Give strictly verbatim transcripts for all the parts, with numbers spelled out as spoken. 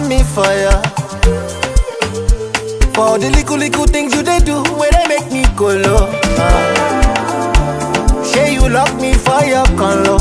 burn me fire. For the little little things you they do, where they make me go low. Uh. Say you lock me for your conlo.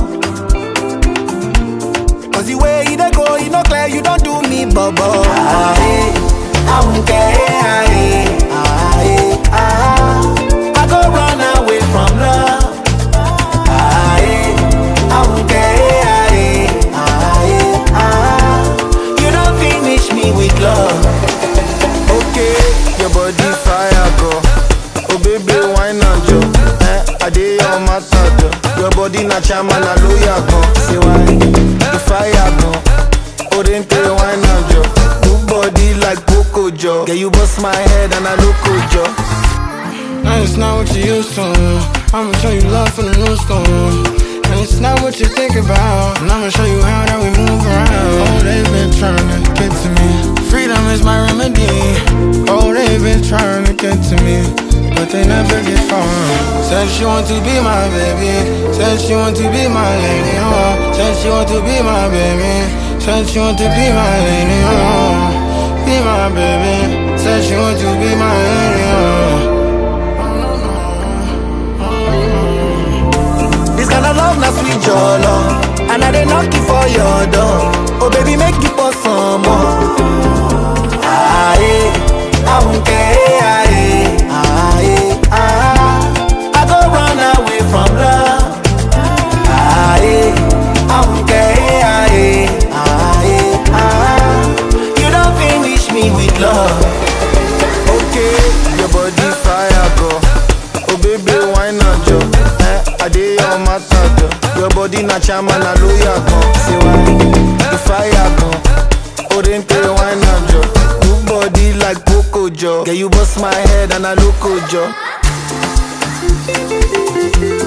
Cause the way you they go, you know clear, you don't do me bubble. Ah, hey, I won't care. Ah, hey, ah, hey, ah. I go run away from love. Ah, hey, I won't care. Ah, hey, ah, hey, ah. You don't finish me with love. Okay, your body fire go. Oh baby, why not jo? Eh, I dey your matter jo. Your body na chama na lawyer go. Say why? The fire go. Oh then play why not jo? Good body like Coco Jo. Yeah, you bust my head and I look jo. Now it's not what you used to. I'ma show you love from the new school. And it's not what you think about. And I'ma show you how that we move around. Oh, they've been trying to get to me. Freedom is my remedy. Oh, they've been trying to get to me, but they never get far. Said she want to be my baby. Said she want to be my lady. Oh, said she want to be my baby. Said she want to be my lady. Oh, be my baby. Said she want to be my lady. Oh. This kind of love, not sweet your love. And I dey knock you for your door. Oh baby, make you pour some more. Ah, yeah, I won't care. Ah, yeah, ah, yeah, ah. I go run away from love. Ah, yeah, I won't care. Ah, yeah, ah, yeah, ah. You don't finish me with love. Okay, your body fire go. Oh baby, why not jo? Eh, I dey your matter jo. Your body na chama na lawyer go. Say why? The fire go. Oh then play why not jo? Good body like Coco Jo. Yeah, you bust my head and I look jo.